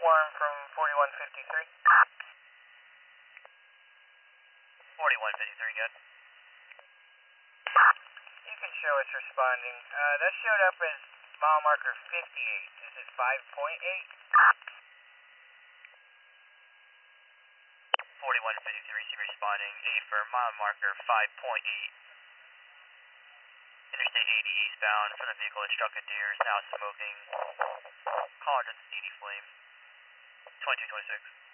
alarm from 4153. 4153, good. You can show it's responding. That showed up as mile marker 58. This is 5.8. 4153, see responding. A for mile marker 5.8. Interstate 80 eastbound from the vehicle that struck a deer is now smoking. Call under the CD flame. 2226.